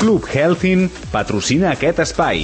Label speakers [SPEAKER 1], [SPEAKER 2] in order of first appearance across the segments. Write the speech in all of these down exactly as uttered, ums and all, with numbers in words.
[SPEAKER 1] Club Healthin patrocina aquest espai.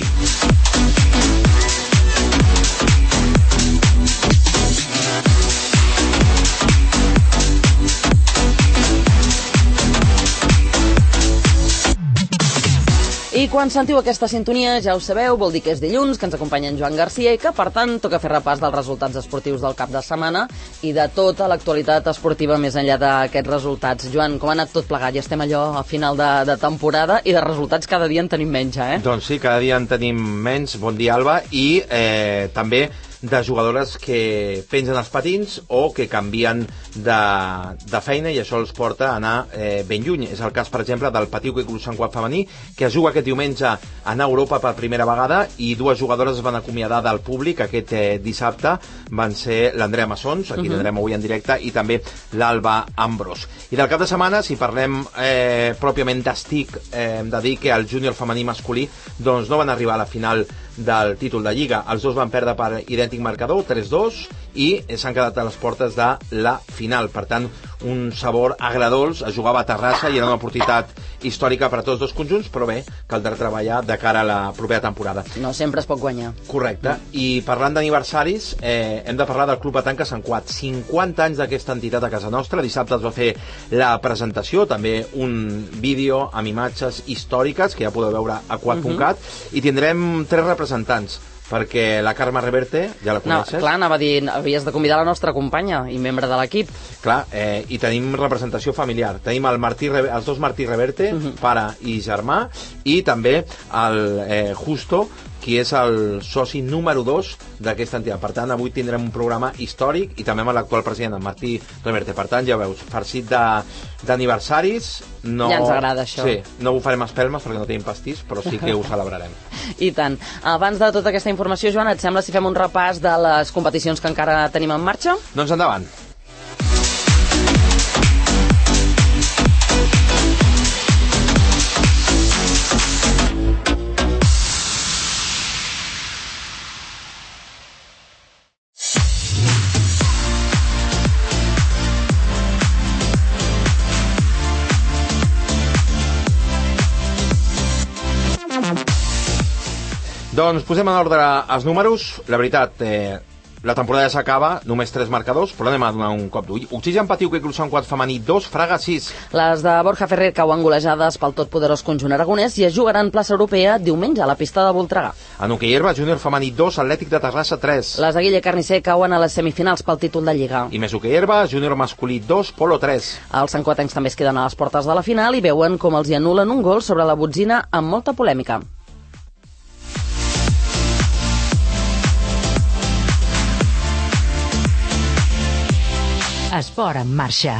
[SPEAKER 2] I quan sentiu aquesta sintonia, ja ho sabeu, vol dir que és dilluns, que ens acompanya en Joan Garcia i que, per tant, toca fer repàs dels resultats esportius del cap de setmana i de tota l'actualitat esportiva més enllà d'aquests resultats. Joan, com ha anat tot plegat? Ja estem allò a final de, de temporada i de resultats cada dia en tenim menys, eh?
[SPEAKER 3] Doncs sí, cada dia en tenim menys. Bon dia, Alba. I eh, també de jugadores que pengen els patins o que canvien de, de feina i això els porta a anar eh, ben lluny. És el cas, per exemple, del Patí Hoquei Club Sant Cugat femení, que es juga aquest diumenge a anar a Europa per primera vegada i dues jugadores es van acomiadar del públic aquest eh, dissabte. Van ser l'Andrea Massons, aquí uh-huh. tindrem avui en directe, i també l'Alba Ambrós. I del cap de setmana, si parlem eh, pròpiament d'estic, eh, hem de dir que el júnior femení masculí doncs no van arribar a la final del títol de Lliga. Els dos van perdre per idèntic marcador, tres dos, i s'han quedat a les portes de la final. Per tant, un sabor agradolç. Es jugava a Terrassa i era una oportunitat històrica per a tots dos conjunts, però bé, caldrà treballar de cara a la propera temporada.
[SPEAKER 2] No sempre es pot guanyar.
[SPEAKER 3] Correcte. I parlant d'aniversaris, eh, hem de parlar del Club Petanca Sant Cugat. cinquanta anys d'aquesta entitat a casa nostra. Dissabte es va fer la presentació, també un vídeo amb imatges històriques que ja podeu veure a quad punt cat, uh-huh. i tindrem tres representants, perquè la Carme Reverte, ja la coneixes?
[SPEAKER 2] No, clar, anava a dir, havies de convidar la nostra companya i membre de l'equip.
[SPEAKER 3] Clar, eh, i tenim representació familiar. Tenim el Martí, els dos Martí Reverte, uh-huh. pare i germà, i també el eh, Justo, qui és el soci número dos d'aquesta entitat. Per tant, avui tindrem un programa històric i també amb l'actual president, el Martí Reverte. Per tant, ja veus, farcit d'aniversaris. No...
[SPEAKER 2] Ja ens agrada això.
[SPEAKER 3] Sí, no ho farem espelmes perquè no tenim pastís, però sí que ho celebrarem.
[SPEAKER 2] I tant. Abans de tota aquesta informació, Joan, et sembla si fem un repàs de les competicions que encara tenim en marxa?
[SPEAKER 3] Doncs endavant. Doncs posem en ordre els números. La veritat, eh, la temporada ja s'acaba, només tres marcadors, però anem a donar un cop d'ull. Oxigen Patí Hoquei Club Sant Cugat femení dos, Fraga sis.
[SPEAKER 2] Les de Borja Ferrer cauen golejades pel totpoderós conjunt aragonès i es jugaran plaça europea diumenge a la pista de Voltregà.
[SPEAKER 3] En hoquei herba, júnior femení dos, Atlètic de Terrassa tres.
[SPEAKER 2] Les de Guille Carnicer cauen a les semifinals pel títol de Lliga.
[SPEAKER 3] I més hoquei herba, júnior masculí dos, Polo tres.
[SPEAKER 2] Els santcuatencs també es queden a les portes de la final i veuen com els hi anulen un gol sobre la botzina amb molta polèmica.
[SPEAKER 4] Esport en marxa.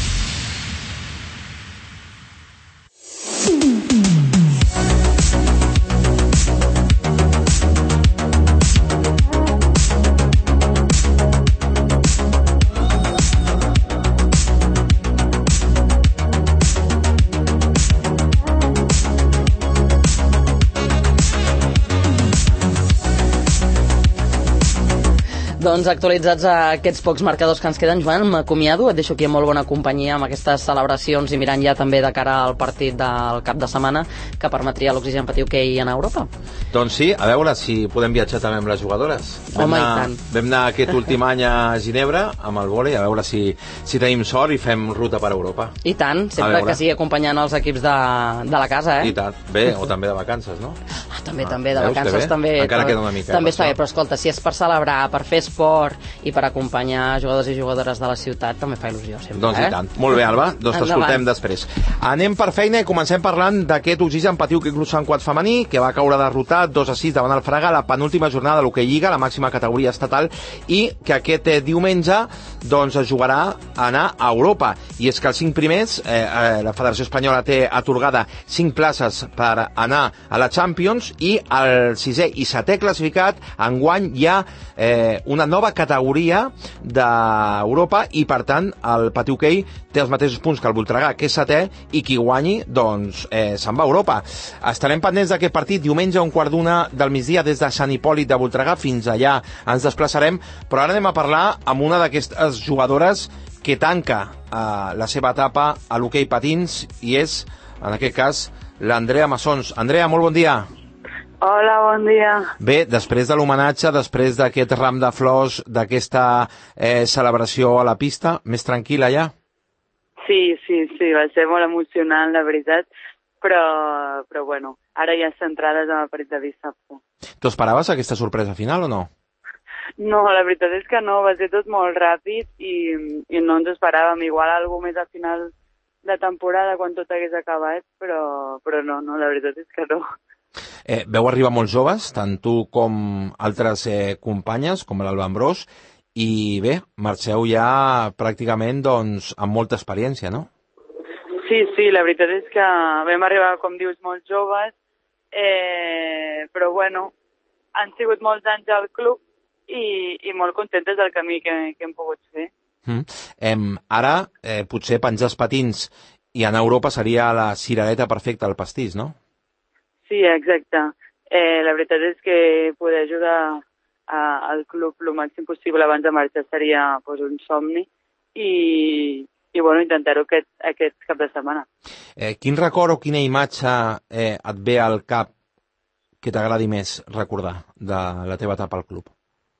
[SPEAKER 2] Doncs actualitzats a aquests pocs marcadors que ens queden, Joan, m'acomiado, et deixo aquí en molt bona companyia amb aquestes celebracions i mirant ja també de cara al partit del cap de setmana que permetria l'Oxigen Patí Hoquei en Europa.
[SPEAKER 3] Doncs sí, a veure si podem viatjar també amb les jugadores. Vam
[SPEAKER 2] Home,
[SPEAKER 3] anar,
[SPEAKER 2] i tant.
[SPEAKER 3] Vam anar aquest últim any a Ginebra amb el vòlei, a veure si, si tenim sort i fem ruta per Europa.
[SPEAKER 2] I tant, sempre que sigui acompanyant els equips de, de la casa, eh?
[SPEAKER 3] I tant, bé, o també de vacances, no?
[SPEAKER 2] Ah, també, ah, també, de
[SPEAKER 3] veus,
[SPEAKER 2] vacances també.
[SPEAKER 3] Encara queda una mica.
[SPEAKER 2] També
[SPEAKER 3] eh,
[SPEAKER 2] està bé, però escolta, si és per celebrar, per fer esport i per acompanyar jugadors i jugadores de la ciutat, també fa il·lusió sempre,
[SPEAKER 3] doncs
[SPEAKER 2] eh?
[SPEAKER 3] i tant. Molt bé, Alba, doncs t'escoltem després. Anem per feina i comencem parlant d'aquest Oxigen Patí Hoquei Club Sant Cugat femení, que va caure derrotat dos a sis davant el Fraga a la penúltima jornada de l'Hoquei Lliga, la màxima categoria estatal, i que aquest eh, diumenge doncs es jugarà a anar a Europa. I és que els cinc primers, eh, eh, la Federació Espanyola té atorgada cinc places per anar a la Champions, i el sisè i setè classificat enguany hi ha eh, una nova categoria d'Europa i per tant el Patí Hoquei té els mateixos punts que el Voltregà, que és setè, i qui guanyi doncs eh, se'n va a Europa. Estarem pendents d'aquest partit diumenge a un quart d'una del migdia des de Sant Hipòlit de Voltregà. Fins allà ens desplaçarem, però ara anem a parlar amb una d'aquestes jugadores que tanca eh, la seva etapa a l'hoquei patins, i és, en aquest cas, l'Andrea Massons. Andrea, molt bon dia.
[SPEAKER 4] Hola, bon dia.
[SPEAKER 3] Bé, després de l'homenatge, després d'aquest ram de flors, d'aquesta eh, celebració a la pista, més tranquil·la ja?
[SPEAKER 4] Sí, sí, sí, va ser molt emocionant, la veritat, però, però bueno, ara ja centrades en el partit de dissabte.
[SPEAKER 3] Tu esperaves aquesta sorpresa final o no?
[SPEAKER 4] No, la veritat és que no, va ser tot molt ràpid i, i no ens esperàvem. Igual alguna més a final de temporada quan tot hagués acabat, però, però no, no, la veritat és que no.
[SPEAKER 3] Eh, veu arribar molts joves, tant tu com altres eh, companyes, com l'Alba Ambrós, i bé, marxeu ja pràcticament doncs, amb molta experiència, no?
[SPEAKER 4] Sí, sí, la veritat és que vam arribar, com dius, molt joves, eh, però bueno, han sigut molts anys al club i, i molt contentes del camí que, que hem pogut fer.
[SPEAKER 3] Mm. Eh, ara, eh, potser penjar els patins i anar a Europa seria la cirereta perfecta al pastís, no?
[SPEAKER 4] Sí, exacte. Eh, la veritat és que poder ajudar a, al club el màxim possible abans de marxar seria pues, un somni i, i bueno, intentar-ho aquest, aquest cap de setmana.
[SPEAKER 3] Eh, quin record o quina imatge eh, et ve al cap que t'agradi més recordar de la teva etapa al club?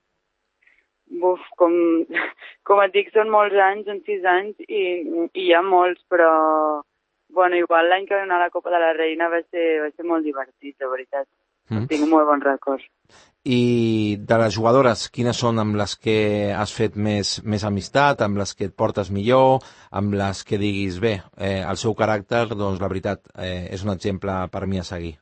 [SPEAKER 4] Buf, com, com et dic, són molts anys, són sis anys, i, i hi ha molts, però bueno, igual l'any que vam anar a la Copa de la Reina va ser, va ser molt divertit, de veritat. Mm. Tinc molt bons records.
[SPEAKER 3] I de les jugadores, quines són amb les que has fet més, més amistat, amb les que et portes millor, amb les que diguis, bé, eh, el seu caràcter, doncs la veritat, eh, és un exemple per mi a seguir?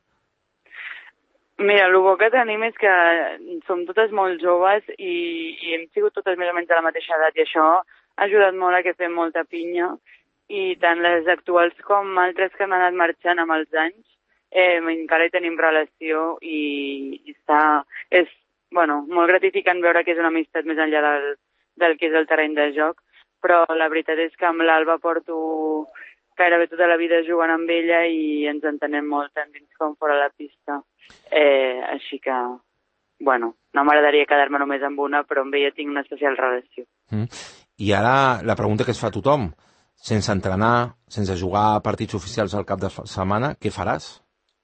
[SPEAKER 4] Mira, el bo que tenim és que som totes molt joves i, i hem sigut totes més o menys de la mateixa edat i això ha ajudat molt a que fem molta pinya i tant les actuals com altres que han anat marxant amb els anys eh, encara hi tenim relació i, i està, és bueno, molt gratificant veure que és una amistat més enllà del, del que és el terreny de joc, però la veritat és que amb l'Alba porto gairebé tota la vida jugant amb ella i ens entenem molt tant dins com fora la pista. Eh, així que, bueno, no m'agradaria quedar-me només amb una, però amb ella tinc una especial relació.
[SPEAKER 3] Mm. I ara la pregunta que es fa a tothom, sense entrenar, sense jugar a partits oficials al cap de setmana, què faràs?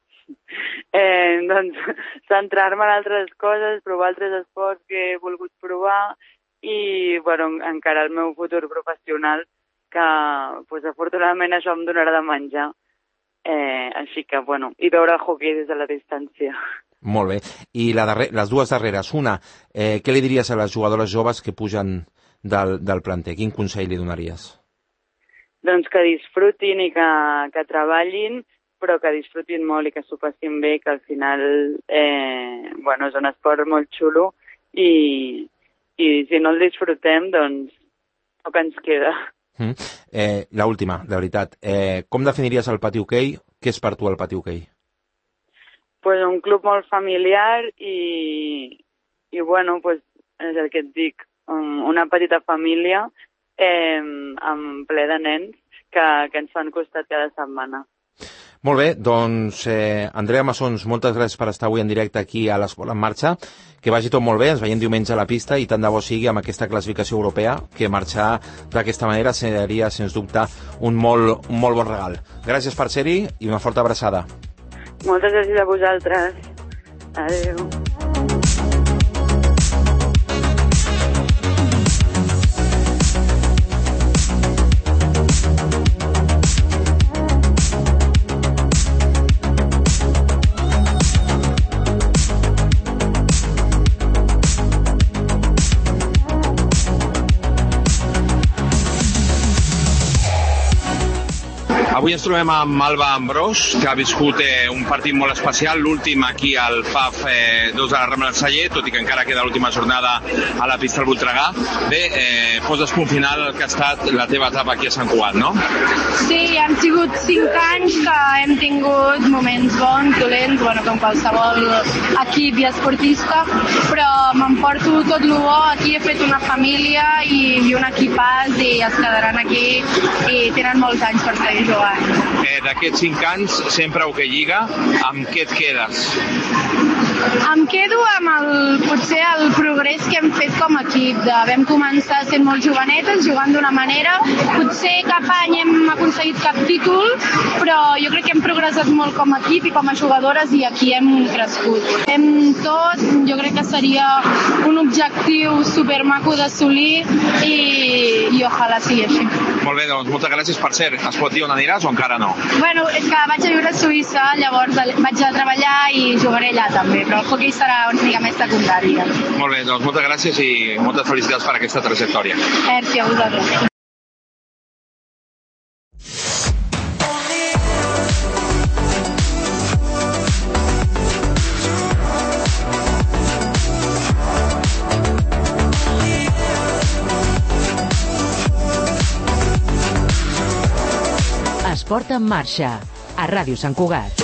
[SPEAKER 4] Eh, doncs, centrar-me en altres coses, provar altres esports que he volgut provar i, bueno, encara el meu futur professional, que, pues, afortunadament això em donarà de menjar. Eh, així que, bueno, i veure el hockey des de la distància.
[SPEAKER 3] Molt bé. I la darrer, les dues darreres. Una, eh, què li diries a les jugadores joves que pugen del, del planter? Quin consell li donaries?
[SPEAKER 4] Doncs que disfrutin i que, que treballin, però que disfrutin molt i que s'ho passin bé, que al final eh, bueno, és un esport molt xulo i, i si no el disfrutem, doncs poc ens queda.
[SPEAKER 3] Mm. Eh, la última, de veritat. Eh, com definiries el pati hoquei? Què és per tu el pati hoquei?
[SPEAKER 4] Pues un club molt familiar i, i bueno, pues, és el que et dic, una petita família eh, amb ple de nens que, que ens fan costat cada setmana.
[SPEAKER 3] Molt bé, doncs eh, Andrea Massons, moltes gràcies per estar avui en directe aquí a l'Esport en Marxa. Que vagi tot molt bé, ens veiem diumenge a la pista i tant de bo sigui amb aquesta classificació europea, que marxar d'aquesta manera seria, sens dubte, un molt, un molt bon regal. Gràcies per ser-hi i una forta abraçada.
[SPEAKER 4] Moltes gràcies a vosaltres. Adéu.
[SPEAKER 5] Avui ens trobem amb Alba Ambrós, que ha viscut eh, un partit molt especial, l'últim aquí al F A F eh, dos de la Rambla del Celler, tot i que encara queda l'última jornada a la pista del Voltregà. Bé, eh, poses punt final al que ha estat la teva etapa aquí a Sant Cugat, no?
[SPEAKER 6] Sí, han sigut cinc anys que hem tingut moments bons, dolents, bueno, com qualsevol equip i esportista, però m'emporto tot el bo. Aquí he fet una família i, i un equipàs i es quedaran aquí i tenen molts anys per seguir jugant.
[SPEAKER 5] Eh, D'aquests cinc anys, sempre Hockey Lliga, amb què et quedes?
[SPEAKER 6] Em quedo amb el, potser el progrés que hem fet com a equip. De, vam començar sent molt jovenetes, jugant d'una manera. Potser cap any hem aconseguit cap títol, però jo crec que hem progressat progressat molt com a equip i com a jugadores i aquí hem crescut. Hem tot, jo crec que seria un objectiu supermaco d'assolir i, i ojalà sigui així.
[SPEAKER 5] Molt bé, doncs moltes gràcies. Per cert, es pot dir on aniràs o encara no?
[SPEAKER 6] Bueno, és que vaig a viure a Suïssa, llavors vaig a treballar i jugaré allà també, però el hockey serà una mica més secundari.
[SPEAKER 5] Molt bé, doncs moltes gràcies i moltes felicitats per aquesta trajectòria.
[SPEAKER 6] Merci a vosaltres.
[SPEAKER 7] Esport en marxa, a Ràdio Sant Cugat.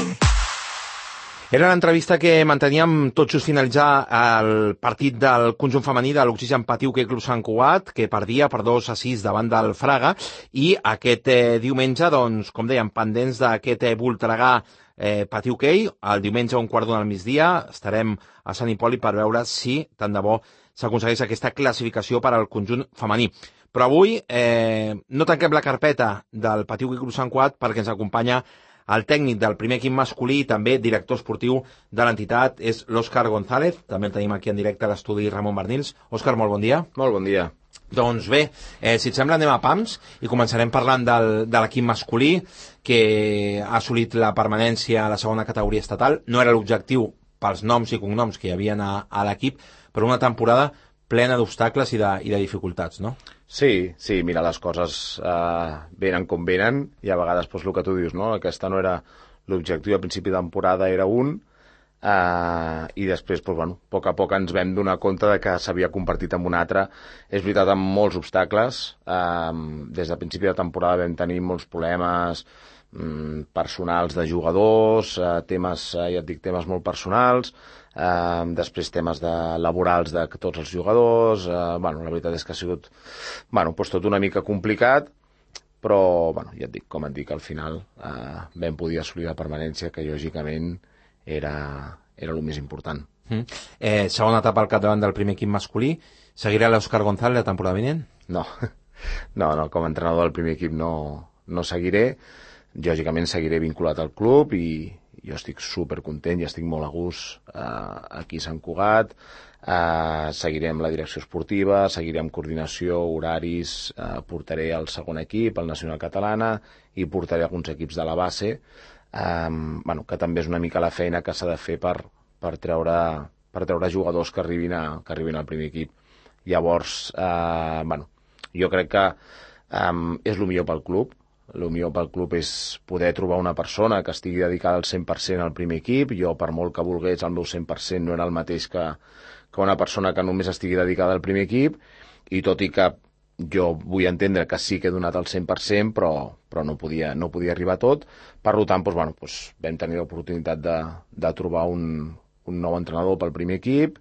[SPEAKER 3] Era l'entrevista que manteníem tot just finalitzar el partit del conjunt femení de l'Oxigen Patí Hoquei Club Sant Cugat, que perdia per dos a sis davant del Fraga, i aquest eh, diumenge, doncs, com dèiem, pendents d'aquest eh, Voltregà eh, Patí Hoquei, el diumenge a un quart d'una al migdia estarem a Sant Hipòlit per veure si, tant de bo, s'aconsegueix aquesta classificació per al conjunt femení. Però avui eh, no tanquem la carpeta del Patí Hoquei Club Sant Cugat perquè ens acompanya el tècnic del primer equip masculí i també director esportiu de l'entitat, és l'Òscar González. També el tenim aquí en directe a l'estudi Ramon Bernils. Òscar, molt bon dia.
[SPEAKER 8] Molt bon dia.
[SPEAKER 3] Doncs bé, eh, si et sembla anem a pams i començarem parlant del, de l'equip masculí que ha assolit la permanència a la segona categoria estatal. No era l'objectiu pels noms i cognoms que hi havia a, a l'equip, però una temporada plena d'obstacles i, de, i de dificultats, no?
[SPEAKER 8] Sí, sí, mira, les coses eh, venen com venen i a vegades pues, el que tu dius, no? Aquesta no era l'objectiu, a principi de temporada era un eh, i després, pues, bueno, a poc a poc ens vam donar compte de que s'havia convertit en un altre. És veritat, amb molts obstacles. Eh, des de principi de temporada vam tenir molts problemes mm, personals de jugadors, eh, temes, eh, ja et dic, temes molt personals, Uh, després temes de laborals de tots els jugadors. Uh, bueno, la veritat és que ha sigut bueno, pues tot una mica complicat, però bueno, ja et dic, com et dic, al final uh, vam poder assolir la permanència, que lògicament era, era el més important.
[SPEAKER 3] Mm. Eh, segona etapa al capdavant del primer equip masculí. Seguirà l'Òscar González la temporada vinent?
[SPEAKER 8] No, no, no, com a entrenador del primer equip no, no seguiré. Lògicament seguiré vinculat al club i jo estic supercontent i estic molt a gust eh, aquí a Sant Cugat. Eh, seguirem la direcció esportiva, seguirem coordinació, horaris, eh, portaré el segon equip, el Nacional Catalana, i portaré alguns equips de la base, eh, bueno, que també és una mica la feina que s'ha de fer per, per, treure, per treure jugadors que arribin, a, que arribin al primer equip. Llavors, eh, bueno, jo crec que eh, és el millor pel club. El millor pel club és poder trobar una persona que estigui dedicada al cent per cent al primer equip. Jo, per molt que volgués, el meu cent per cent no era el mateix que, que una persona que només estigui dedicada al primer equip, i tot i que jo vull entendre que sí que he donat el cent per cent, però, però no, podia, no podia arribar a tot. Per tant, doncs, bueno, doncs, vam tenir l'oportunitat de, de trobar un, un nou entrenador pel primer equip,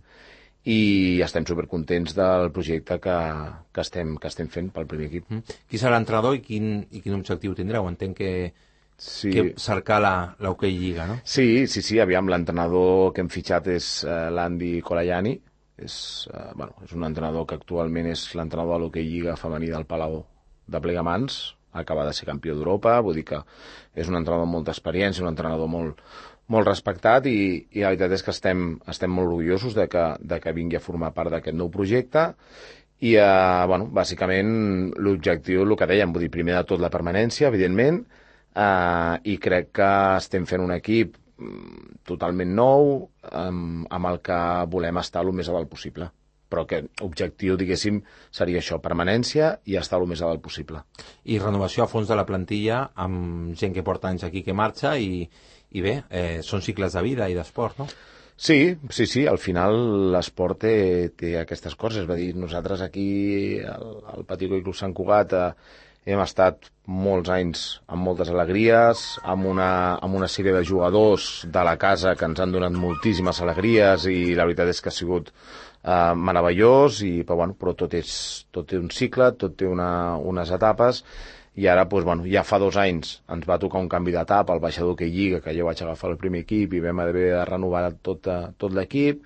[SPEAKER 8] i estem supercontents del projecte que, que, estem, que estem fent pel primer equip.
[SPEAKER 3] Mm. Qui serà l'entrenador i quin, i quin objectiu tindreu? Entenc que,
[SPEAKER 8] sí.
[SPEAKER 3] que cercar la, la Hockey Lliga, no?
[SPEAKER 8] Sí, sí, sí, aviam, l'entrenador que hem fitxat és uh, l'Andy Colagiani. És, uh, bueno, és un entrenador que actualment és l'entrenador de l'Hockey Lliga femení del Palau de Plegamans. Acaba de ser campió d'Europa, vull dir que és un entrenador amb molta experiència, un entrenador molt, molt respectat, i, i la veritat és que estem, estem molt orgullosos de que, de que vingui a formar part d'aquest nou projecte. I, eh, bueno, bàsicament, l'objectiu, el que dèiem, vull dir, primer de tot la permanència, evidentment, eh, i crec que estem fent un equip totalment nou, amb, amb el que volem estar el més a dalt possible. Però que objectiu, diguéssim, seria això, permanència i estar el més a dalt possible.
[SPEAKER 3] I renovació a fons de la plantilla amb gent que porta anys aquí que marxa i, i bé, eh, són cicles de vida i d'esport, no?
[SPEAKER 8] Sí, sí, sí, al final l'esport té, té aquestes coses. Va dir, nosaltres aquí al, al Patí Hoquei Club Sant Cugat eh, hem estat molts anys amb moltes alegries, amb una, amb una sèrie de jugadors de la casa que ens han donat moltíssimes alegries, i la veritat és que ha sigut eh, meravellós, i, però, bueno, però tot, és, tot té un cicle, tot té una, unes etapes, i ara, doncs, bueno, ja fa dos anys ens va tocar un canvi d'etapa al baixador Hockey Lliga, que jo vaig agafar el primer equip i vam haver de renovar tot, tot l'equip.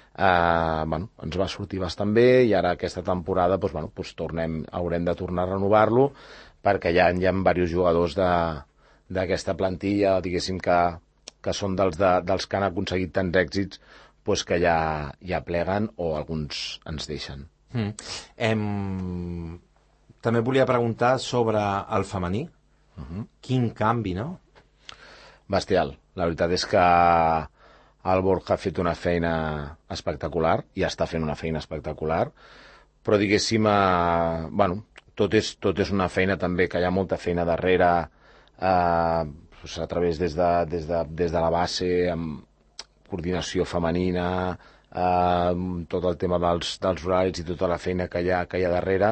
[SPEAKER 8] Eh, bueno, ens va sortir bastant bé, i ara aquesta temporada doncs, bueno, doncs tornem, haurem de tornar a renovar-lo, perquè ja hi ha diversos jugadors de, d'aquesta plantilla, diguéssim que, que són dels, de, dels que han aconseguit tants èxits, pues que ja, ja pleguen o alguns ens deixen.
[SPEAKER 3] Mm. Em... També volia preguntar sobre el femení. Uh-huh. Quin canvi, no?
[SPEAKER 8] Bestial. La veritat és que el Borja ha fet una feina espectacular i està fent una feina espectacular, però diguéssim, eh, bueno, tot és, tot és una feina també que hi ha molta feina darrere, eh, a través des de, des de, des de la base, amb coordinació femenina, eh, tot el tema dels, dels horaris i tota la feina que hi ha, que hi ha darrere,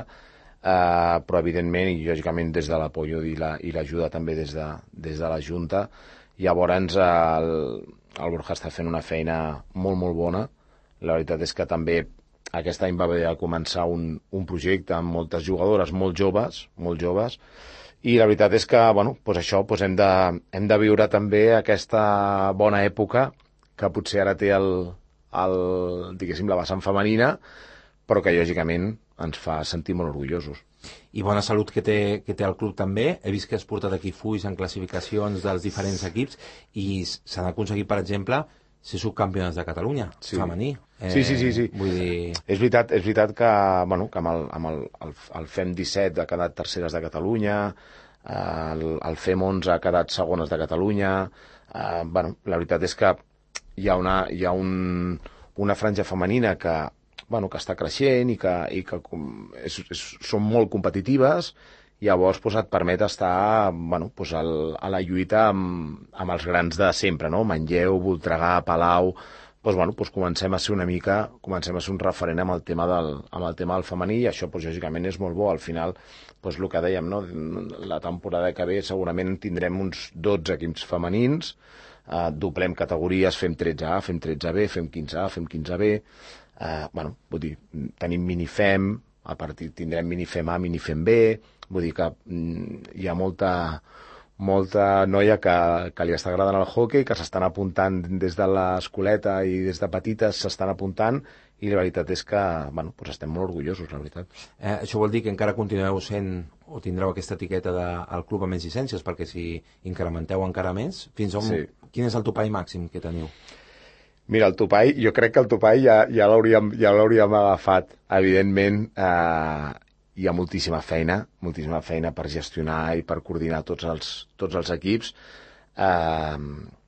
[SPEAKER 8] eh, però evidentment i lògicament des de l'apoyo i la, i l'ajuda també des de, des de la Junta. Llavors el, el Borja està fent una feina molt molt bona. La veritat és que també aquest any va haver de començar un, un projecte amb moltes jugadores molt joves, molt joves, i la veritat és que, bueno, doncs això, doncs hem, de, hem de viure també aquesta bona època que potser ara té el, el, diguéssim, la vessant femenina, però que lògicament ens fa sentir molt orgullosos.
[SPEAKER 3] I bona salut que té, que té el club també. He vist que has portat aquí fulls en classificacions dels diferents equips i s'han aconseguit, per exemple, ser subcampiones de Catalunya, sí. Femení.
[SPEAKER 8] Eh, sí, sí, sí. sí.
[SPEAKER 3] Vull dir...
[SPEAKER 8] És veritat, és veritat que, bueno, que amb, el, amb el, el, el F E M disset ha quedat terceres de Catalunya, el, el F E M onze ha quedat segones de Catalunya. Eh, bueno, la veritat és que hi ha una, hi ha un, una franja femenina que, bueno, que està creixent i que, i que és, és, són molt competitives. Llavors doncs, et permet estar, bueno, doncs, al, a la lluita amb, amb els grans de sempre, no? Manlleu, Voltregà, Palau. Doncs, bueno, doncs comencem a ser una mica, comencem a ser un referent amb el tema del, amb el tema del femení, i això doncs, lògicament és molt bo. Al final, doncs, el que dèiem, no? La temporada que ve segurament tindrem uns dotze equips femenins, eh, doblem categories, fem tretze A, fem tretze B, fem quinze A, fem quinze B. Eh, bueno, vull dir, tenim minifem, a partir tindrem minifem A, minifem B. Vull dir que mm, hi ha molta, molta noia que, que li està agradant el hoquei, que s'estan apuntant des de l'escoleta i des de petites s'estan apuntant, i la veritat és que, bueno, doncs estem molt orgullosos, la veritat.
[SPEAKER 3] Eh, això vol dir que encara continueu sent o tindreu aquesta etiqueta del club amb més llicències, perquè si incrementeu encara més, fins on, sí. Quin és el topall màxim que teniu?
[SPEAKER 8] Mira, el topall, jo crec que el topall ja, ja l'hauríem ja l'hauríem agafat. Evidentment, eh, hi ha moltíssima feina, moltíssima feina per gestionar i per coordinar tots els, tots els equips. Eh,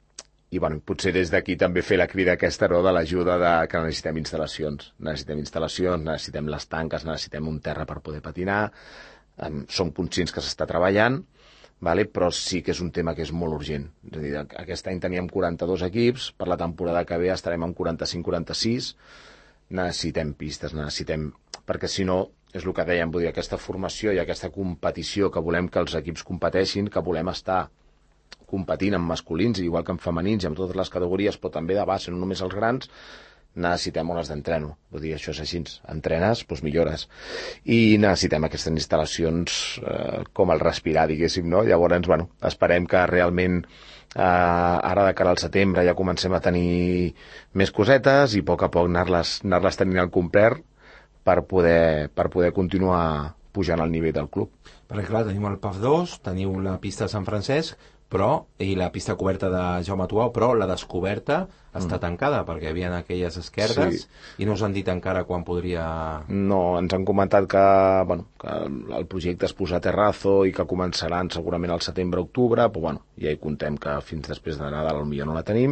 [SPEAKER 8] I bueno, potser des d'aquí també fer la crida aquesta, no, de l'ajuda de que necessitem instal·lacions. Necessitem instal·lacions, necessitem les tanques, necessitem un terra per poder patinar. Eh, som conscients que s'està treballant, vale? Però sí que és un tema que és molt urgent. És a dir, aquest any teníem quaranta-dos equips, per la temporada que ve estarem en quaranta-cinc quaranta-sis. Necessitem pistes, necessitem... Perquè si no, és el que dèiem, vull dir, aquesta formació i aquesta competició que volem que els equips competeixin, que volem estar competint amb masculins, igual que amb femenins i amb totes les categories, però també de base, no només els grans, necessitem hores d'entreno. Vull dir, això és així. Entrenes, doncs millores. I necessitem aquestes instal·lacions eh, com el respirar, diguéssim, no? Llavors, bueno, esperem que realment eh, ara de cara al setembre ja comencem a tenir més cosetes i a poc a poc anar-les anar-les tenint al complet per poder, per poder continuar pujant al nivell del club.
[SPEAKER 3] Perquè clar, tenim el P A F dos, teniu la pista de Sant Francesc, però, i la pista coberta de Jaume Tuau, però la descoberta està mm. tancada, perquè hi havia aquelles esquerdes, sí. I no us han dit encara quan podria...
[SPEAKER 8] No, ens han comentat que, bueno, que el projecte es posa a terrazo i que començaran segurament al setembre-octubre, però bueno, ja hi contem que fins després de Nadal potser no la tenim.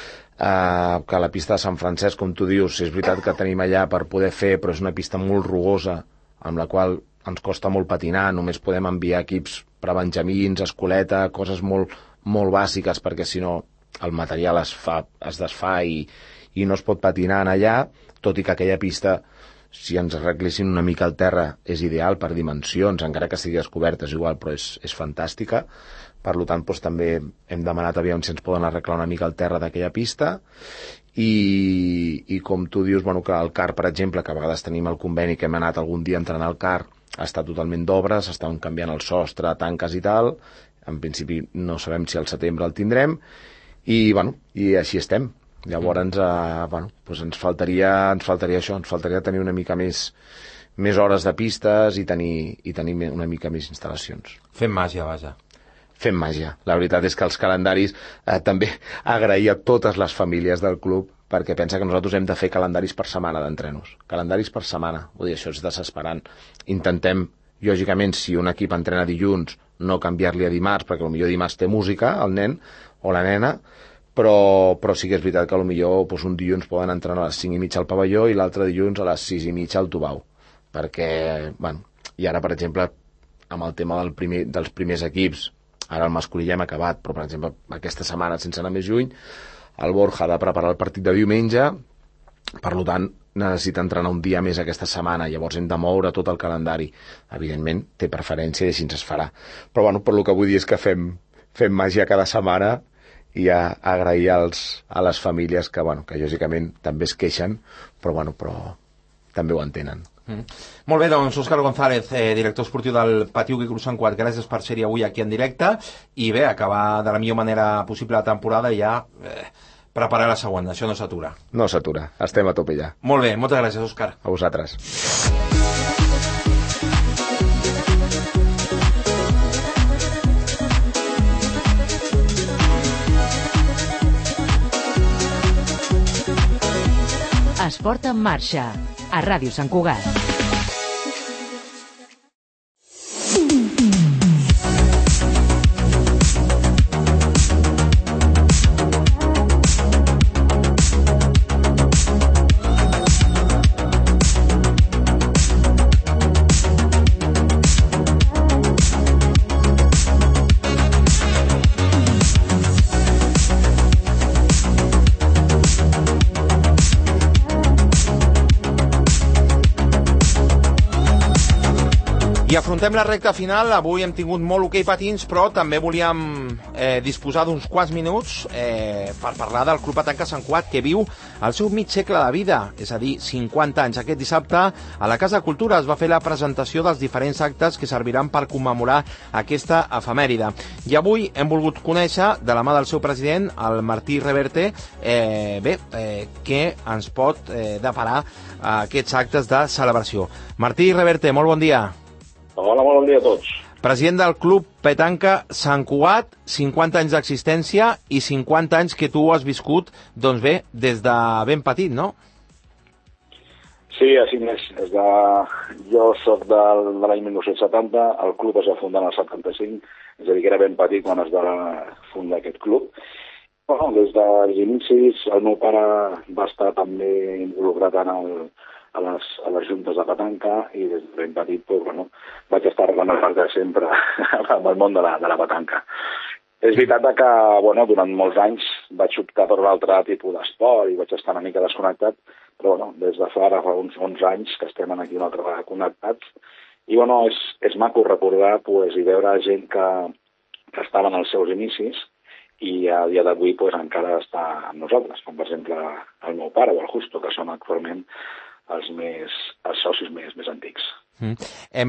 [SPEAKER 8] Uh, que la pista de Sant Francesc, com tu dius, és veritat que tenim allà per poder fer, però és una pista molt rugosa, amb la qual ens costa molt patinar, només podem enviar equips per a benjamins, escoleta, coses molt, molt bàsiques, perquè si no el material es, fa, es desfà i, i no es pot patinar en allà, tot i que aquella pista, si ens arreglessin una mica al terra, és ideal per dimensions, encara que sigui descoberta, és igual, però és, és fantàstica. Per tant, doncs, també hem demanat aviam si ens poden arreglar una mica el terra d'aquella pista. I, i com tu dius, bueno, que el car, per exemple, que a vegades tenim el conveni que hem anat algun dia entrant al car, està totalment d'obres, estan canviant el sostre, tanques i tal. En principi no sabem si al setembre el tindrem. I, bueno, i així estem. Llavors, eh, bueno, doncs ens faltaria, ens faltaria això, ens faltaria tenir una mica més, més hores de pistes i tenir, i tenir una mica més instal·lacions.
[SPEAKER 3] Fem màgia, vaja.
[SPEAKER 8] fem màgia. La veritat és que els calendaris eh, també agrair a totes les famílies del club, perquè pensa que nosaltres hem de fer calendaris per setmana d'entrenos. Calendaris per setmana. Vull dir, això és desesperant. Intentem, lògicament, si un equip entrena dilluns, no canviar-li a dimarts, perquè potser dimarts té música, el nen o la nena, però, però sí que és veritat que potser doncs, un dilluns poden entrenar a les cinc i mitja al pavelló i l'altre dilluns a les sis i mitja al Tubau. Perquè, bueno, i ara, per exemple, amb el tema del primer, dels primers equips, ara el masculí ja hem acabat, però, per exemple, aquesta setmana, sense anar més lluny, el Borja ha de preparar el partit de diumenge, per tant, necessita entrenar un dia més aquesta setmana, llavors hem de moure tot el calendari. Evidentment, té preferència i així ens es farà. Però, bueno, per el que vull dir és que fem, fem màgia cada setmana i a, a agrair als, a les famílies que, bueno, que lògicament també es queixen, però, bueno, però també ho entenen.
[SPEAKER 3] Mm. Molt bé, doncs Òscar González, eh, director esportiu del Patiu Quico Sant Cugat, gràcies per ser-hi avui aquí en directe i bé, acabar de la millor manera possible la temporada i ja eh, preparar la següent, això no s'atura.
[SPEAKER 8] No s'atura, estem a tope ja.
[SPEAKER 3] Molt bé, moltes gràcies, Òscar.
[SPEAKER 8] A vosaltres.
[SPEAKER 7] Esport en marxa, a Ràdio Sant Cugat.
[SPEAKER 3] I afrontem la recta final. Avui hem tingut molt hoquei patins, però també volíem eh, disposar d'uns quants minuts eh, per parlar del Club Petanca Sant Cugat, que viu el seu mig segle de vida, és a dir, cinquanta anys. Aquest dissabte a la Casa de Cultura es va fer la presentació dels diferents actes que serviran per commemorar aquesta efemèride. I avui hem volgut conèixer, de la mà del seu president, el Martí Reverte, eh, bé, eh, què ens pot eh, deparar aquests actes de celebració. Martí Reverte, molt bon dia.
[SPEAKER 9] Hola, molt bon dia a tots.
[SPEAKER 3] President del Club Petanca Sant Cugat, cinquanta anys d'existència i cinquanta anys que tu has viscut, doncs bé, des de ben petit, no?
[SPEAKER 9] Sí, així és. Des de... Jo soc del, de l'any mil nou-cents setanta, el club es va fundar en el setanta-cinc, és a dir, que era ben petit quan es va fundar aquest club. Bueno, des dels inicis, el meu pare va estar també involucrat en el... A les, a les juntes de petanca i des de ben petit pues, bueno, vaig estar arreglant part de sempre amb el món de la, de la petanca. És veritat que bueno, durant molts anys vaig optar per un altre tipus d'esport i vaig estar una mica desconnectat, però bueno, des de fa, fa uns onze anys que estem aquí un altre vegada connectats i bueno, és, és maco recordar pues, i veure gent que, que estava en els seus inicis i a dia d'avui pues, encara està amb nosaltres, com per exemple el meu pare o el Justo, que són actualment els, més, els socis més, més antics.
[SPEAKER 3] Mm. Em,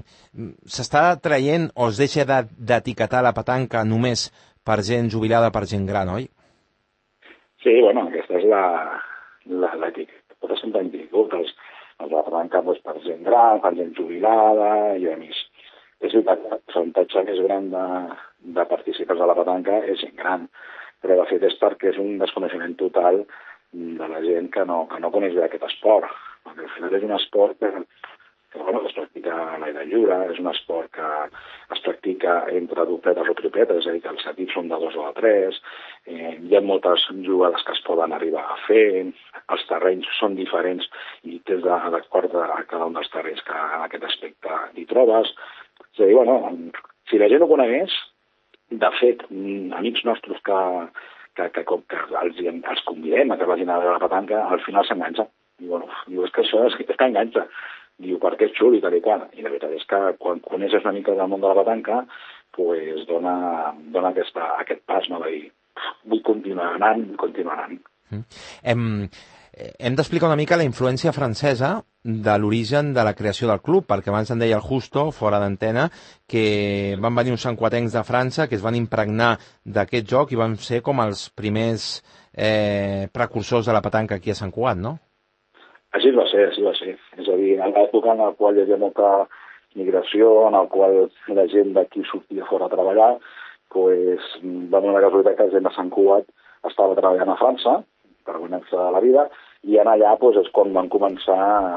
[SPEAKER 3] s'està traient o es deixa d'etiquetar la petanca només per gent jubilada, per gent gran, oi?
[SPEAKER 9] Sí, bueno, aquesta és l'etiqueta. Nosaltres sempre hem tingut els, els de la petanca doncs, per gent gran, per gent jubilada i a més. És veritat que el percentatge més gran de, de participants de la petanca és gent gran, però de fet és perquè és un desconeixement total de la gent que no, que no coneix bé aquest esport. Perquè al final és un esport que, que bueno, es practica a l'aire lliure, és un esport que es practica entre dupletes o tripletes, és a dir, que els equips són de dos o de tres, eh, hi ha moltes jugades que es poden arribar a fer, els terrenys són diferents i tens d'acord a cada un dels terrenys que en aquest aspecte hi trobes. És a dir, bueno, si la gent ho conegués, de fet, amics nostres que que, que, que els, els convidem a que vagin a veure la petanca, al final s'enganxa. I bueno, diu, és que això és, és que enganxa. Diu, perquè és xulo i tal i qual. I la veritat és que quan coneixes una mica del món de la petanca, pues dona, dona aquesta, aquest pas, no? De dir, vull continuar anant, vull continuar anant.
[SPEAKER 3] Mm. Hem, hem d'explicar una mica la influència francesa de l'origen de la creació del club, perquè abans em deia el Justo, fora d'antena, que van venir uns santcuatencs de França que es van impregnar d'aquest joc i van ser com els primers eh, precursors de la petanca aquí a Sant Cugat, no?
[SPEAKER 9] Així va ser, així va ser. És a dir, en l'època en la qual hi havia molta migració, en la qual la gent d'aquí sortia fora a treballar, pues, va donar la casualitat que la gent de Sant Cugat estava treballant a França per guanyar-se la vida, i en allà pues, és quan van començar a,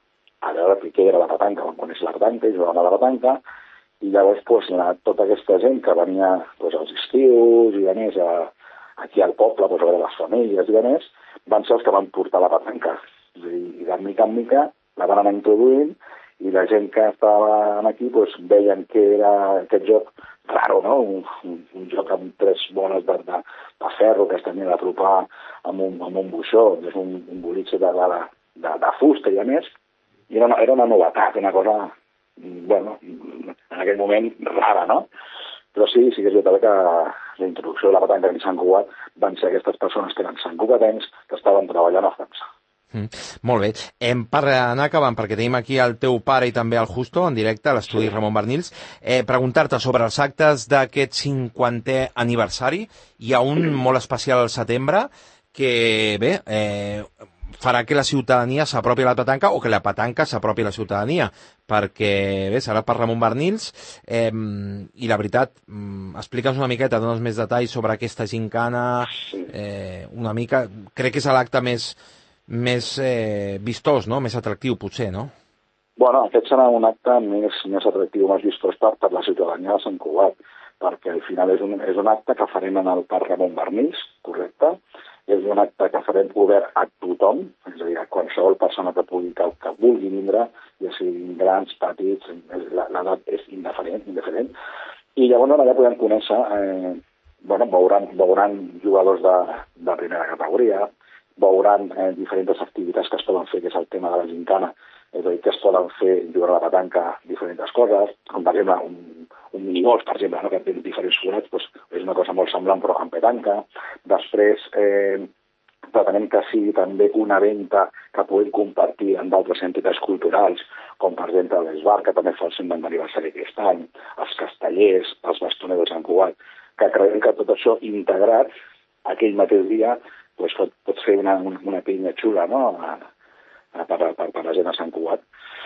[SPEAKER 9] a veure què era la petanca, van conèixer la petanca i jugaven a la petanca, i llavors pues, la, tota aquesta gent que venia pues, als estius i a més a, aquí al poble, pues, a veure les famílies i a més, van ser els que van portar la petanca. I, i de mica en mica la van anar introduint, i la gent que estava aquí pues, veien que era aquest joc raro, no? Un, un, un joc amb tres boles de, de, de ferro que es tenia d'apropar amb un, amb un buixó, és un, un bolitxe de, de, de, de fusta i a més, i era una, era una novetat, una cosa, bueno, en aquell moment rara, no? Però sí, sí que és veritat que la introducció de la petanca en Sant Cugat van ser aquestes persones que eren santcugatencs que estaven treballant a França.
[SPEAKER 3] Mm, molt bé. Em, per anar acabant, perquè tenim aquí el teu pare i també el Justo en directe a l'estudi sí. Ramon Barnils, eh, preguntar-te sobre els actes d'aquest cinquantè aniversari. Hi ha un molt especial al setembre que, bé, eh, farà que la ciutadania s'apropi a la petanca o que la petanca s'apropi a la ciutadania, perquè, bé, serà per Ramon Barnils, eh, i la veritat, mm, explica'ns una miqueta, dones més detalls sobre aquesta gincana, eh, una mica, crec que és l'acte més més eh, vistós, no? Més atractiu, potser, no?
[SPEAKER 9] Bueno, aquest serà un acte més, més atractiu, més vistós per, per la ciutadania de Sant Cugat, perquè al final és un, és un acte que farem en el Parc Ramon Barnils, correcte? És un acte que farem obert a tothom, és a dir, a qualsevol persona que pugui, que, que vulgui vindre, ja siguin grans, petits, l'edat és indiferent, indiferent. I llavors allà podem conèixer, eh, bueno, veuran, veuran jugadors de, de primera categoria, veuran eh, diferents activitats que es poden fer, que és el tema de la gincana, és a dir, que es poden fer jugant a la petanca diferents coses, com per exemple un, un minigolf, per exemple, no? Que té diferents forats, doncs, és una cosa molt semblant però en petanca. Després eh, pretenem que sigui també una venda que puguem compartir amb d'altres entitats culturals, com per exemple l'Esbar, que també fa el cent d'aniversari aquest any, els castellers, els bastoners de Sant Cugat, que creiem que tot això integrat aquell mateix dia pues pot, pot fer una, una pinya xula, no?, a, a, per, per, per la gent de Sant Cugat.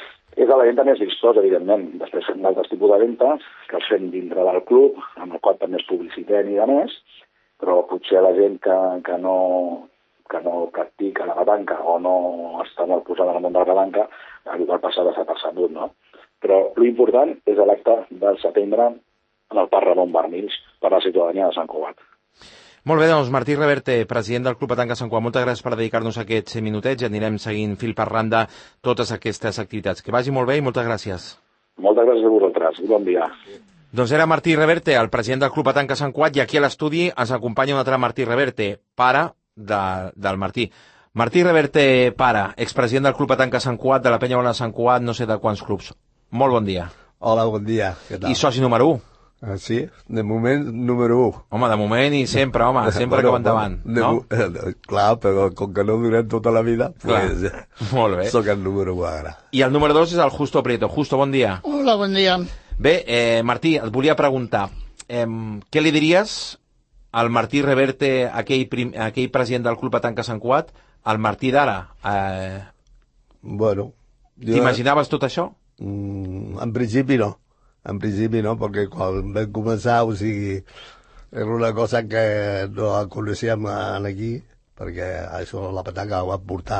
[SPEAKER 9] És la venda més vistosa, evidentment. Després fem d'altres tipus de venda, que els fem dintre del club, amb el qual també es publicitem i de més, però potser la gent que, que, no, que no practica la petanca o no està molt posada en el món de la petanca, igual passa desapercebut, no? Però l'important és l'acte del setembre en el Parc Ramon Barnils per a la ciutadania de Sant Cugat.
[SPEAKER 3] Molt bé, doncs, Martí Reverte, president del Club Petanca Sant Cugat, moltes gràcies per dedicar-nos aquests minutets i anirem seguint fil per randa totes aquestes activitats. Que vagi molt bé i moltes gràcies.
[SPEAKER 9] Moltes gràcies a vosaltres i bon dia.
[SPEAKER 3] Doncs era Martí Reverte, el president del Club Petanca Sant Cugat, i aquí a l'estudi ens acompanya un altre Martí Reverte, pare de, del Martí. Martí Reverte, pare, expresident del Club Petanca Sant Cugat, de la Penya Bona de Sant Cugat, no sé de quants clubs. Molt bon dia.
[SPEAKER 10] Hola, bon dia. Què tal?
[SPEAKER 3] I soci número u.
[SPEAKER 10] Ah, sí? De moment, número u.
[SPEAKER 3] Home, de moment i sempre, home, sempre bueno, que va endavant, no?
[SPEAKER 10] Eh, clar, però com que no durem tota la vida, pues,
[SPEAKER 3] molt bé.
[SPEAKER 10] Soc el número u ara.
[SPEAKER 3] I el número dos és el Justo Prieto. Justo, bon dia.
[SPEAKER 11] Hola, bon dia.
[SPEAKER 3] Bé, eh, Martí, et volia preguntar, eh, què li diries al Martí Reverte, aquell, prim, aquell president del Club Petanca Sant Cugat, al Martí d'ara? Eh...
[SPEAKER 10] Bueno... Jo...
[SPEAKER 3] T'imaginaves tot això?
[SPEAKER 10] Mm, en principi no. En principi no, perquè quan vam començar, o sigui, era una cosa que no coneixíem aquí, perquè això, la petanca ho van portar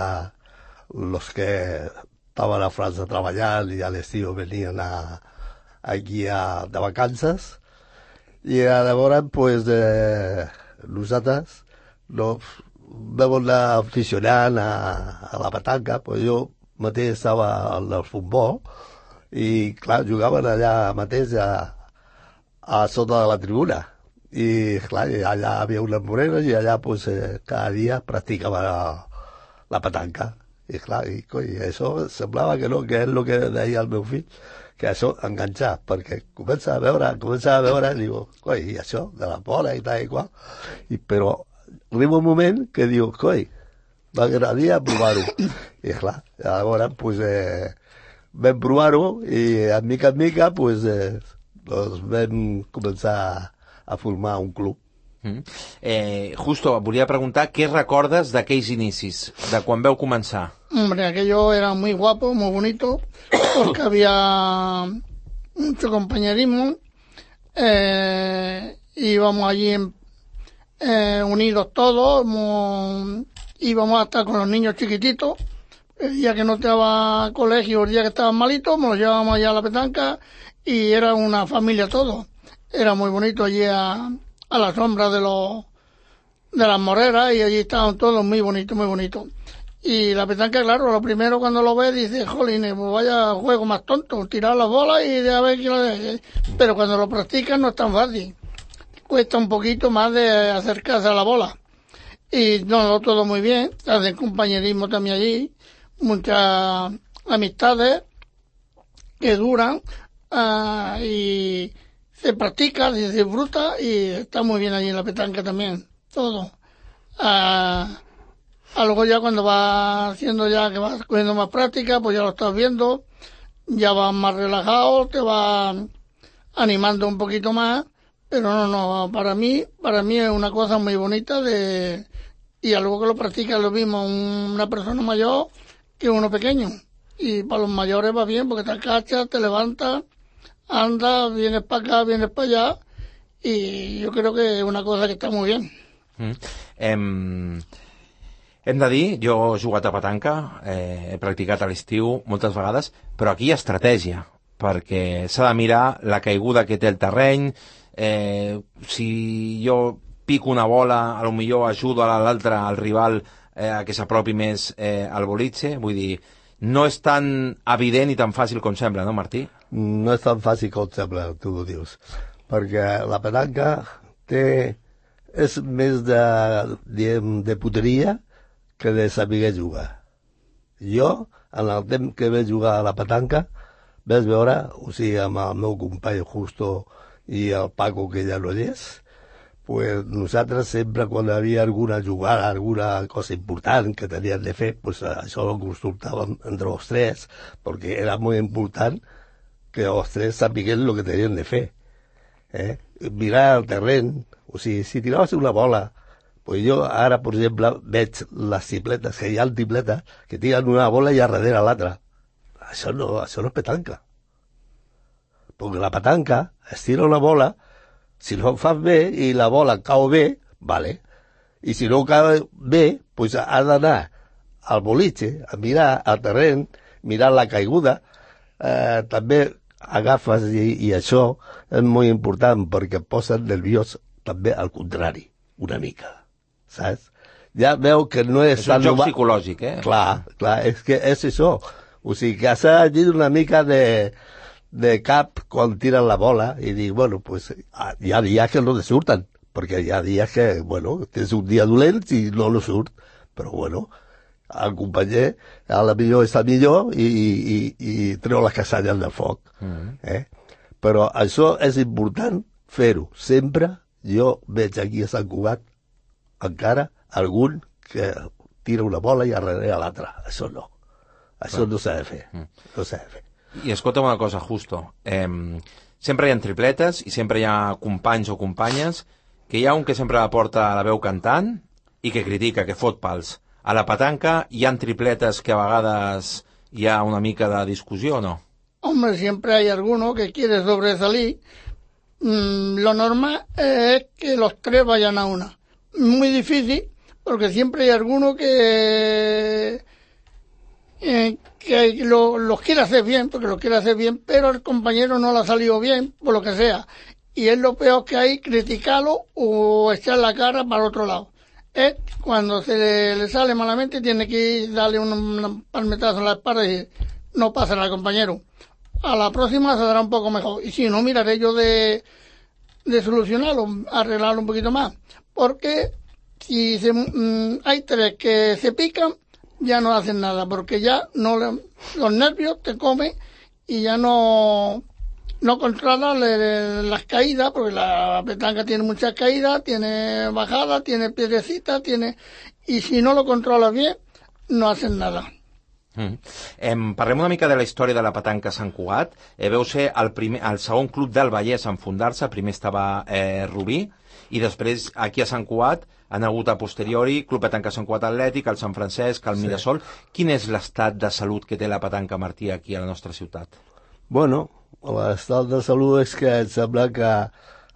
[SPEAKER 10] els que estaven a França treballant i a l'estiu venien a, aquí a, de vacances, i llavors, pues, eh, nosaltres no, vam anar aficionant a, a la petanca, pues jo mateix estava al futbol, i clar, jugaven allà mateix a, a sota de la tribuna i clar, allà hi havia unes morenes i allà pues, eh, cada dia practicava la, la petanca i clar, i, coi, això semblava que no, que és el que deia el meu fill, que això enganxar, perquè comença a veure, comença a veure i diu, coi, i això de la bola i tal i qual, i, però arriba un moment que diu, coi, m'agradaria provar-ho i clar, llavors pues, eh, vam provar-ho i a mica en mica pues, eh, doncs vam començar a formar un club.
[SPEAKER 3] Mm. Eh, Justo, volia preguntar què recordes d'aquells inicis, de quan veu començar?
[SPEAKER 11] Hombre, aquello era muy guapo, muy bonito, porque había mucho compañerismo, eh, íbamos allí en, eh, unidos todos, mo, íbamos a estar con los niños chiquititos. El día que no estaba colegio, el día que estaban malitos, nos los llevábamos allá a la petanca y era una familia todos. Era muy bonito allí a, a la sombra de los de las moreras y allí estaban todos muy bonitos, muy bonitos. Y la petanca, claro, lo primero cuando lo ves dice, jolín, pues vaya juego más tonto, tirar las bolas y de a ver quién lo deje. Pero cuando lo practicas no es tan fácil. Cuesta un poquito más de acercarse a la bola. Y no, todo muy bien, hacen compañerismo también allí, muchas amistades que duran uh, y se practica, se disfruta y está muy bien allí en la petanca también, todo. Uh, Algo ya cuando vas haciendo ya que vas cogiendo más práctica, pues ya lo estás viendo, ya vas más relajado, te vas animando un poquito más, pero no, no, para mí, para mí es una cosa muy bonita de, y algo que lo practica lo mismo una persona mayor que uno pequeño. Y para los mayores va bien porque te agachas, te levantas, andas, vienes para acá, vienes para allá, y yo creo que es una cosa que está muy bien.
[SPEAKER 3] Mm. Um... Hem de dir, jo he jugat a petanca, eh, he practicat a l'estiu moltes vegades, però aquí hi ha estratègia, perquè s'ha de mirar la caiguda que té el terreny, eh, si jo pico una bola, a lo millor ajudo a l'altre, al rival, eh, a que s'apropi més eh, al boliche, vull dir, no és tan evident i tan fàcil com sembla, no, Martí?
[SPEAKER 10] No és tan fàcil com sembla, tu ho dius, perquè la petanca té, és més de, de, de puteria que de saber jugar. Jo, en el temps que vaig jugar a la petanca, vaig veure, o sigui, amb el meu company Justo i el Paco, que ja no hi és, pues nosaltres sempre quan hi havia alguna jugada, alguna cosa important que teníem de fer, pues això ho consultàvem entre els tres, perquè era molt important que els tres sapiguem el que tenien de fer. Eh? Mirar el terreny, o sigui, si tiraves una bola, pues jo ara, per exemple, veig les tripletes, que hi ha tripletes, que tiren una bola i a darrere l'altra. Això no, això no és petanca. Perquè la petanca es tira una bola, si no ho fas bé i la bola cau bé, vale. I si no cau bé, pues ha d'anar al boliche, a mirar el terreny, mirar la caiguda. Eh, també agafes, i, i això és molt important, perquè et posen nerviós també al contrari, una mica. Saps? Ja veu que no és...
[SPEAKER 3] És un joc psicològic, eh?
[SPEAKER 10] Clar, clar, és que és això. O sigui, que has de una mica de, de cap quan tiren la bola i dir, bueno, pues hi ha dies que no te surten, perquè hi ha dies que, bueno, tens un dia dolent i no lo surt, però bueno, el companyer a la millor està millor i, i, i treu les cassalles del foc. Mm. Eh? Però això és important fer-ho. Sempre jo veig aquí a Sant Cugat encara algun que tira una bola i arrere a l'altra. Això no. Això no s'ha de fer. No s'ha de fer.
[SPEAKER 3] I escolta'm una cosa, Justo. Eh, sempre hi ha tripletes i sempre hi ha companys o companyes que hi ha un que sempre porta la veu cantant i que critica, que fot pals. A la petanca hi ha tripletes que a vegades hi ha una mica de discussió o no?
[SPEAKER 11] Hombre, siempre hay alguno que quiere sobresalir. Mm, lo normal es que los tres vayan a una. Muy difícil, porque siempre hay alguno que, eh, que lo, los quiere hacer bien, porque lo quiere hacer bien, pero el compañero no le ha salido bien, por lo que sea. Y es lo peor que hay, criticarlo o echar la cara para el otro lado. Es cuando se le, le sale malamente, tiene que darle un, un palmetazo en la espalda y decir, no pasa nada, compañero. A la próxima se dará un poco mejor. Y si no, miraré yo de, de solucionarlo, arreglarlo un poquito más. Porque si se, mmm, hay tres que se pican, ya no hacen nada, porque ya no le, los nervios te comen y ya no, no controlan le, las caídas, porque la petanca tiene muchas caídas, tiene bajadas, tiene piedrecitas, tiene, y si no lo controlas bien, no hacen nada.
[SPEAKER 3] Mm. Em, parlem una mica de la història de la petanca a Sant Cugat. Eh, veu ser el, primer, el segon club del Vallès en fundar-se. Primer estava eh, Rubí i després aquí a Sant Cugat han hagut a posteriori Club Petanca Sant Cugat Atlètic, el Sant Francesc, el sí. Mirasol. Quin és l'estat de salut que té la petanca, Martí, aquí a la nostra ciutat?
[SPEAKER 10] Bueno, l'estat de salut és que em sembla que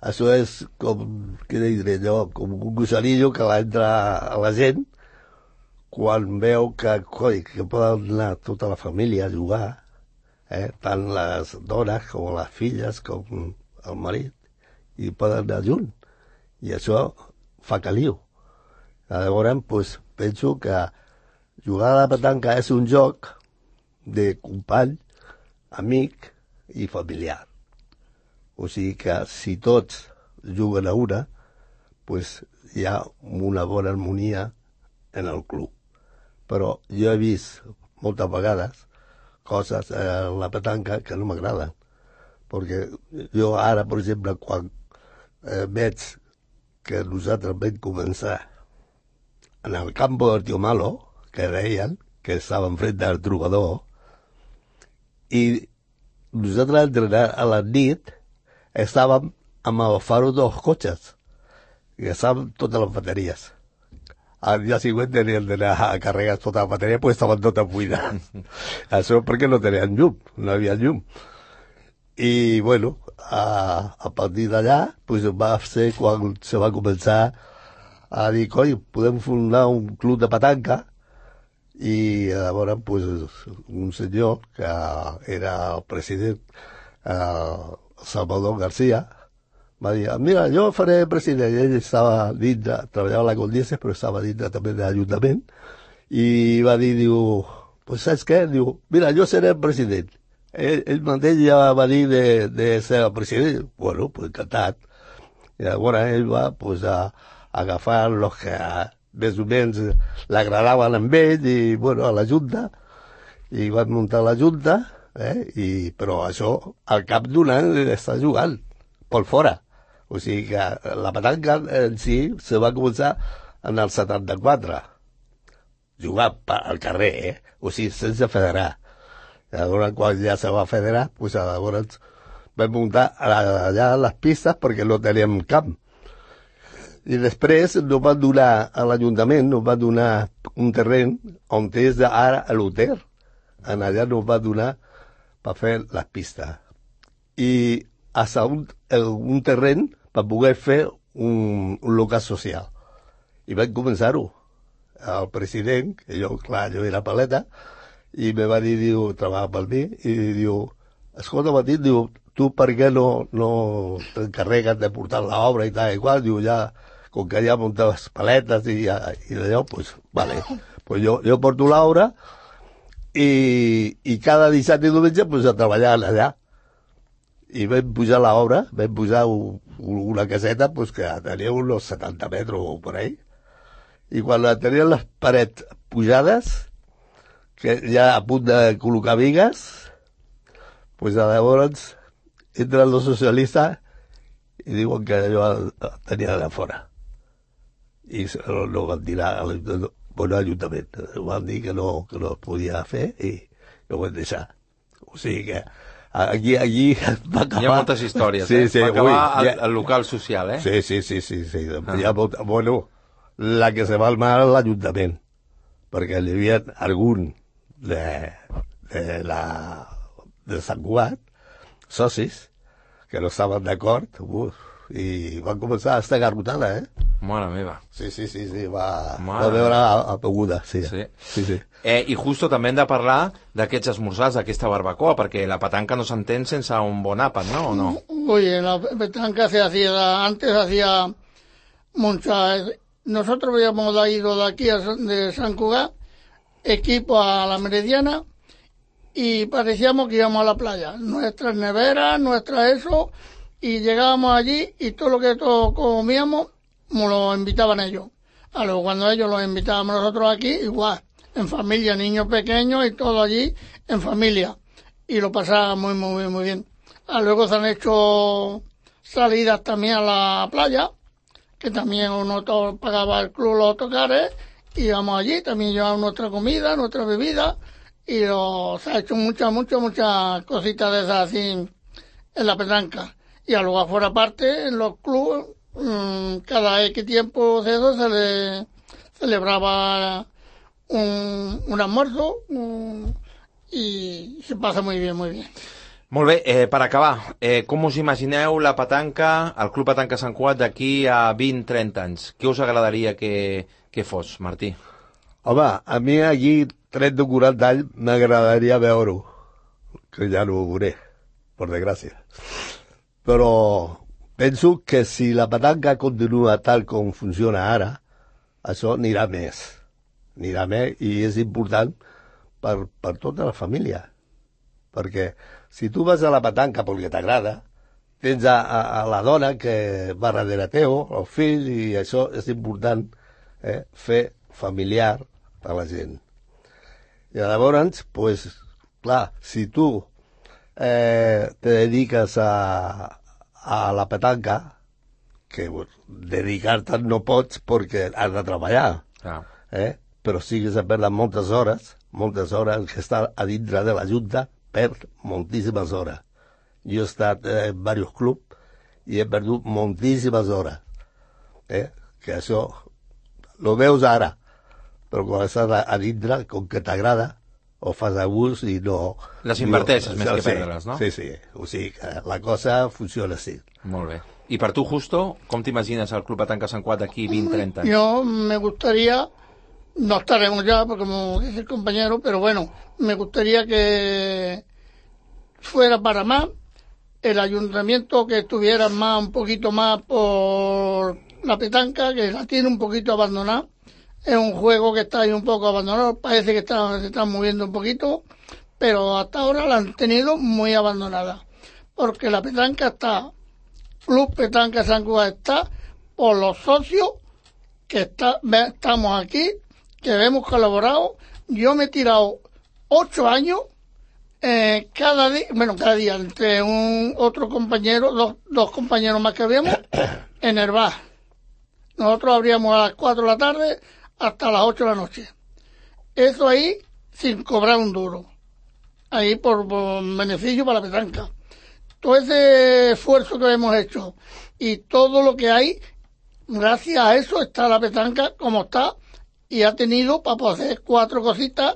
[SPEAKER 10] això és com, què diré jo, com un gusanillo que va entrar a la gent quan veu que, coi, que poden anar tota la família a jugar, eh? Tant les dones com les filles com el marit, i poden anar junt. I això fa caliu. Llavors, pues, penso que jugar a la petanca és un joc de company, amic i familiar. O sigui que si tots juguen a una, pues hi ha una bona harmonia en el club. Però jo he vist moltes vegades coses en la petanca que no m'agraden. Perquè jo ara, per exemple, quan eh, veig que nosaltres vam començar en el campo del Tío Malo, que deien que estava enfrente del trobador, i nosaltres entrenar a la nit estàvem amb el faro dels cotxes, i estàvem totes les bateries. Al dia següent tenien d'anar a carregar tota la bateria, pues estaven totes buides. Això perquè no tenien llum, no havia llum. I, bueno, a, a partir d'allà, pues va ser quan se va començar a dir, coi, podem fundar un club de petanca, i llavors, pues, un senyor que era el president, eh, Salvador García, va dir, mira, jo faré president. I ell estava dintre, treballava a la Condieses, però estava dintre també de l'Ajuntament, i va dir, diu, pues saps què? Diu, mira, jo seré el president. Ell, ell mateix ja va dir de, de ser el president. Bueno, pues encantat. I llavors ell va, pues, a, a agafar els que més o menys l'agradaven amb ell, i, bueno, a la Junta, i van muntar la Junta, eh? I, però això, al cap d'un any està jugant, per fora. O sigui que la petanca en si se va començar en el setanta-quatre. Jugar al carrer, eh? O sigui, sense federar. Llavors, quan ja se va federar, pues, llavors vam muntar allà les pistes perquè no teníem camp. I després nos van donar a l'Ajuntament, nos van donar un terreny on és ara l'hotel. En allà nos va donar per fer les pistes. I hasta un, un terreny per poder fer un, un local social. I vam començar-ho. El president, que jo, clar, jo era paleta, i me va dir, diu, treballava per mi, i diu, escolta, Matit, diu, tu per què no, no t'encarregues de portar l'obra i tal i qual? Diu, ja, com que ja muntes paletes i, i allò, pues, vale. Pues jo, jo porto l'obra, i, i cada dissabte i diumenge pues, a treballar allà. I vam pujar l'obra, vam pujar un, una caseta pues, que tenia uns setanta metres o per ahí. I quan tenien les parets pujades, que ja a punt de col·locar vigues, pues, llavors entren els socialistes i diuen que jo tenia de fora. I no, no van tirar a l'Ajuntament. Van dir que no, que no es podia fer i ho van deixar. O sigui que aquí, aquí va acabar...
[SPEAKER 3] Hi ha moltes històries,
[SPEAKER 10] sí,
[SPEAKER 3] eh?
[SPEAKER 10] Sí,
[SPEAKER 3] va acabar
[SPEAKER 10] ui,
[SPEAKER 3] el, el local social, eh?
[SPEAKER 10] Sí, sí, sí, sí. sí.
[SPEAKER 3] Ah.
[SPEAKER 10] Hi ha molt, bueno, la que se va armar a l'Ajuntament, perquè hi havia algun de, de, la, de Sant Cugat, socis, que no estaven d'acord, i van començar a estar garrotada, eh?
[SPEAKER 3] Mare meva.
[SPEAKER 10] Sí, sí, sí, sí, va,
[SPEAKER 3] Mare.
[SPEAKER 10] va veure apaguda, sí.
[SPEAKER 3] Sí.
[SPEAKER 10] sí, sí.
[SPEAKER 3] Eh, I justo també hem de parlar d'aquests esmorzars, d'aquesta barbacoa, perquè la petanca no s'entén sense un bon àpat, ¿no? ¿O no?
[SPEAKER 11] Oye, la petanca se hacía, antes hacía mucha... Nosotros habíamos ido de aquí, a, de San Cugat, equipo a la Meridiana, y parecíamos que íbamos a la playa. Nuestras neveras, nuestras eso, y llegábamos allí y todo lo que todos comíamos nos lo invitaban ellos. A luego cuando ellos los invitábamos nosotros aquí, igual, en familia, niños pequeños y todo allí en familia. Y lo pasábamos muy, muy, muy bien. A luego se han hecho salidas también a la playa, que también uno todo pagaba el club los tocares, y íbamos allí, también llevábamos nuestra comida, nuestra bebida, y lo, se ha hecho muchas, muchas, muchas cositas de esas así en la petanca. Y a luego afuera aparte, en los clubes, cada X tiempo de eso se le celebraba un, un almuerzo un, y se pasa muy bien, muy bien.
[SPEAKER 3] Molt bé, eh, per acabar, eh, com us imagineu la petanca, el Club Petanca Sant Cugat d'aquí a vint trenta anys? Què us agradaria que, que fos, Martí?
[SPEAKER 10] Home, a mi aquí, trenta o quaranta anys, m'agradaria veure-ho, que ja no ho veuré, per desgràcia. Però penso que si la petanca continua tal com funciona ara, això anirà més. Anirà més i és important per, per tota la família. Perquè si tu vas a la petanca perquè t'agrada, tens a, a, a la dona que va darrere teu, el fill, i això és important, eh, fer familiar a la gent. I llavors, pues, clar, si tu eh, te dediques a, a la petanca, que pues, dedicar-te no pots perquè has de treballar, ah. eh? Però sí que s'ha perdut moltes hores, moltes hores que està a dintre de la Junta, perd moltíssimes hores. Jo he estat en diversos clubs i he perdut moltíssimes hores. Eh? Que això lo veus ara, però quan estàs a dintre, com que t'agrada, ho fas a gust i no...
[SPEAKER 3] Les inverteixes
[SPEAKER 10] no,
[SPEAKER 3] més
[SPEAKER 10] sí,
[SPEAKER 3] que perdre-les, no?
[SPEAKER 10] Sí, sí. O sigui que la cosa funciona així.
[SPEAKER 3] Molt bé. I per tu, Justo, com t'imagines el Club Petanca Sant Cugat d'aquí vint trenta anys?
[SPEAKER 11] Yo me gustaría, no estaremos ya, porque como dice el compañero, pero bueno, me gustaría que fuera para más, el ayuntamiento que estuviera más, un poquito más por la petanca, que la tiene un poquito abandonada. Es un juego que está ahí un poco abandonado, parece que está, se está moviendo un poquito, pero hasta ahora la han tenido muy abandonada. Porque la petanca está, Club Petanca San Cugat está por los socios que está, estamos aquí, que hemos colaborado. Yo me he tirado ocho años, eh, cada día, bueno, cada día, entre un otro compañero, dos, dos compañeros más que habíamos, en el bar. Nosotros abríamos a las cuatro de la tarde hasta las ocho de la noche. Eso ahí sin cobrar un duro. Ahí por, por beneficio para la petanca. Todo ese esfuerzo que hemos hecho y todo lo que hay, gracias a eso está la petanca como está y ha tenido para poder hacer cuatro cositas.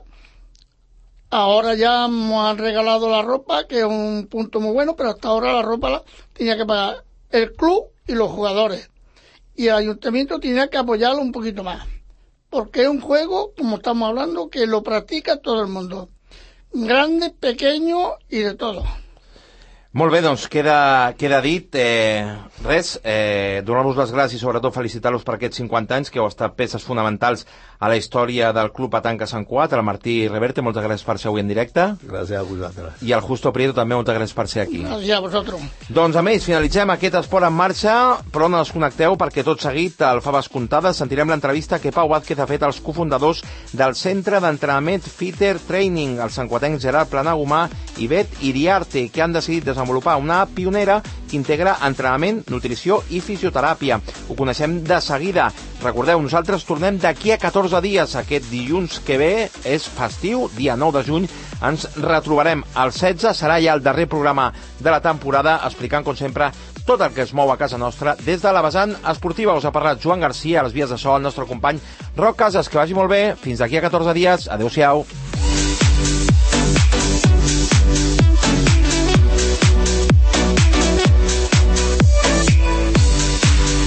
[SPEAKER 11] Ahora ya nos han regalado la ropa, que es un punto muy bueno, pero hasta ahora la ropa la tenía que pagar el club y los jugadores. Y el ayuntamiento tenía que apoyarlo un poquito más. Porque es un juego, como estamos hablando, que lo practica todo el mundo. Grande, pequeño y de todo.
[SPEAKER 3] Molt bé, doncs queda, queda dit. Eh, res, eh, donar-vos les gràcies i sobretot felicitar-los per aquests cinquanta anys que heu estat peces fonamentals a la història del Club Petanca Sant Cugat. El Martí Reverte, moltes gràcies per ser avui en directe.
[SPEAKER 10] Gràcies a vosaltres.
[SPEAKER 3] I el Justo Prieto també, moltes gràcies per ser aquí.
[SPEAKER 11] Gràcies a vosaltres.
[SPEAKER 3] Doncs amb ells finalitzem aquest Esport en Marxa, però no desconnecteu perquè tot seguit al Faves Comptades sentirem l'entrevista que Pau Vázquez ha fet als cofundadors del Centre d'Entrenament Fitter Training, el santcuatenc Gerard Planagumà i Bet Iriarte, que han decidit desenvolupar una app pionera que integra entrenament, nutrició i fisioteràpia. Ho coneixem de seguida. Recordeu, nosaltres tornem d'aquí a catorze dies. Aquest dilluns que ve és festiu, dia nou de juny. Ens retrobarem al setze, serà ja el darrer programa de la temporada, explicant, com sempre, tot el que es mou a casa nostra des de la vessant esportiva. Us ha parlat Joan Garcia, a les vies de so, el nostre company Roc Casas. Que vagi molt bé. Fins d'aquí a catorze dies. Adéu-siau.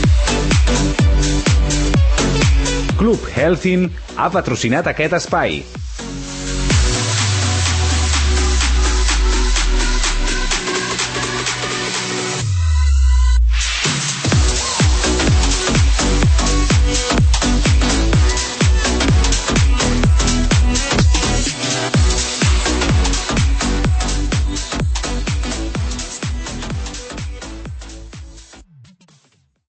[SPEAKER 1] Club Healthin ha patrocinat aquest espai.